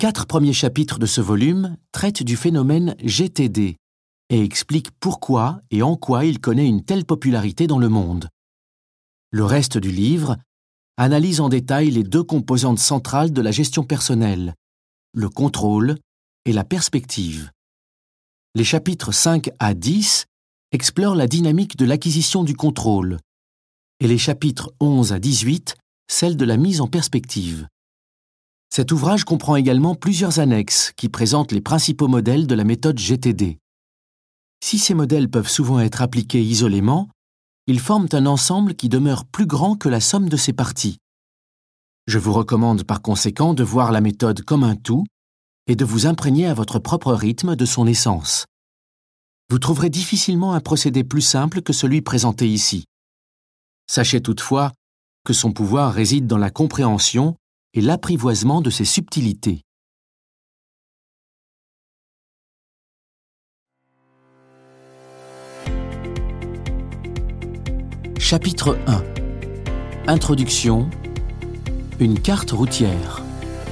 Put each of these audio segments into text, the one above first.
4 premiers chapitres de ce volume traitent du phénomène GTD et expliquent pourquoi et en quoi il connaît une telle popularité dans le monde. Le reste du livre analyse en détail les 2 composantes centrales de la gestion personnelle, le contrôle et la perspective. Les chapitres 5 à 10 explorent la dynamique de l'acquisition du contrôle et les chapitres 11 à 18 celle de la mise en perspective. Cet ouvrage comprend également plusieurs annexes qui présentent les principaux modèles de la méthode GTD. Si ces modèles peuvent souvent être appliqués isolément, ils forment un ensemble qui demeure plus grand que la somme de ses parties. Je vous recommande par conséquent de voir la méthode comme un tout et de vous imprégner à votre propre rythme de son essence. Vous trouverez difficilement un procédé plus simple que celui présenté ici. Sachez toutefois que son pouvoir réside dans la compréhension et l'apprivoisement de ses subtilités. Chapitre 1. Introduction. Une carte routière.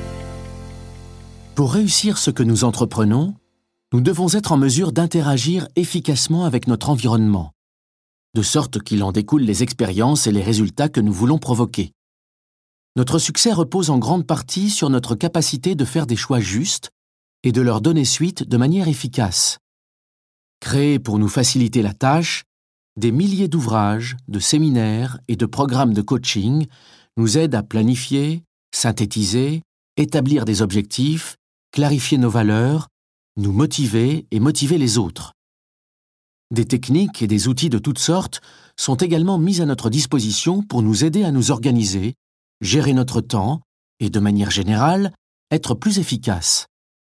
Pour réussir ce que nous entreprenons, nous devons être en mesure d'interagir efficacement avec notre environnement, de sorte qu'il en découle les expériences et les résultats que nous voulons provoquer. Notre succès repose en grande partie sur notre capacité de faire des choix justes et de leur donner suite de manière efficace. Créés pour nous faciliter la tâche, des milliers d'ouvrages, de séminaires et de programmes de coaching nous aident à planifier, synthétiser, établir des objectifs, clarifier nos valeurs, nous motiver et motiver les autres. Des techniques et des outils de toutes sortes sont également mis à notre disposition pour nous aider à nous organiser, gérer notre temps et, de manière générale, être plus efficace.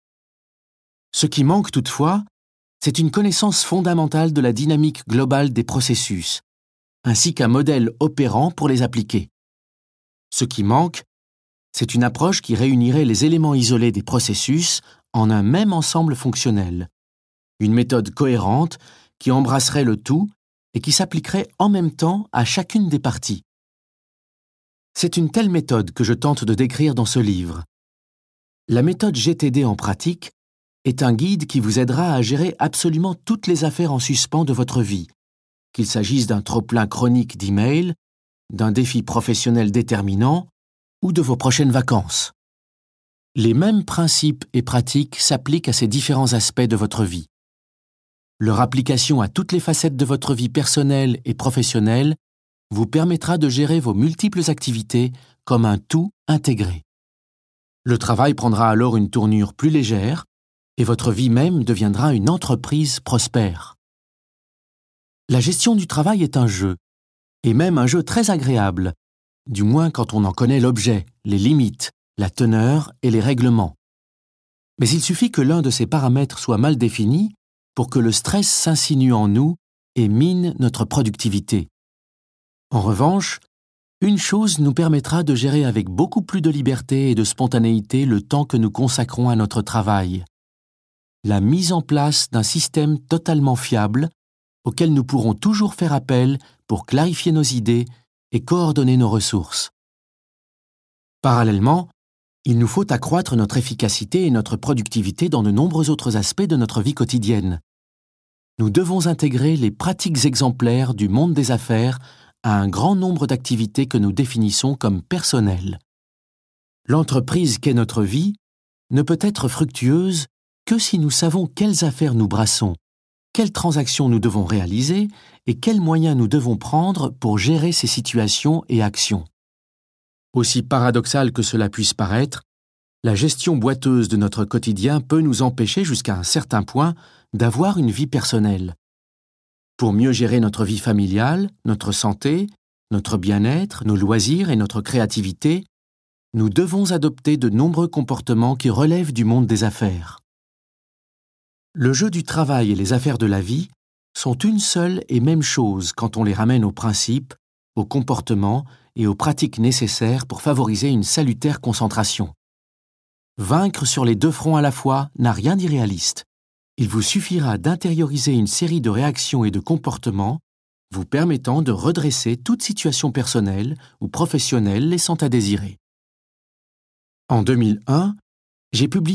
Ce qui manque toutefois, c'est une connaissance fondamentale de la dynamique globale des processus, ainsi qu'un modèle opérant pour les appliquer. Ce qui manque, c'est une approche qui réunirait les éléments isolés des processus en un même ensemble fonctionnel, une méthode cohérente qui embrasserait le tout et qui s'appliquerait en même temps à chacune des parties. C'est une telle méthode que je tente de décrire dans ce livre. La méthode GTD en pratique est un guide qui vous aidera à gérer absolument toutes les affaires en suspens de votre vie, qu'il s'agisse d'un trop-plein chronique d'emails, d'un défi professionnel déterminant ou de vos prochaines vacances. Les mêmes principes et pratiques s'appliquent à ces différents aspects de votre vie. Leur application à toutes les facettes de votre vie personnelle et professionnelle vous permettra de gérer vos multiples activités comme un tout intégré. Le travail prendra alors une tournure plus légère et votre vie même deviendra une entreprise prospère. La gestion du travail est un jeu, et même un jeu très agréable, du moins quand on en connaît l'objet, les limites, la teneur et les règlements. Mais il suffit que l'un de ces paramètres soit mal défini pour que le stress s'insinue en nous et mine notre productivité. En revanche, une chose nous permettra de gérer avec beaucoup plus de liberté et de spontanéité le temps que nous consacrons à notre travail. La mise en place d'un système totalement fiable auquel nous pourrons toujours faire appel pour clarifier nos idées et coordonner nos ressources. Parallèlement, il nous faut accroître notre efficacité et notre productivité dans de nombreux autres aspects de notre vie quotidienne. Nous devons intégrer les pratiques exemplaires du monde des affaires à un grand nombre d'activités que nous définissons comme personnelles. L'entreprise qu'est notre vie ne peut être fructueuse que si nous savons quelles affaires nous brassons, quelles transactions nous devons réaliser et quels moyens nous devons prendre pour gérer ces situations et actions. Aussi paradoxal que cela puisse paraître, la gestion boiteuse de notre quotidien peut nous empêcher jusqu'à un certain point d'avoir une vie personnelle. Pour mieux gérer notre vie familiale, notre santé, notre bien-être, nos loisirs et notre créativité, nous devons adopter de nombreux comportements qui relèvent du monde des affaires. Le jeu du travail et les affaires de la vie sont une seule et même chose quand on les ramène aux principes, aux comportements et aux pratiques nécessaires pour favoriser une salutaire concentration. Vaincre sur les 2 fronts à la fois n'a rien d'irréaliste. Il vous suffira d'intérioriser une série de réactions et de comportements vous permettant de redresser toute situation personnelle ou professionnelle laissant à désirer. En 2001, j'ai publié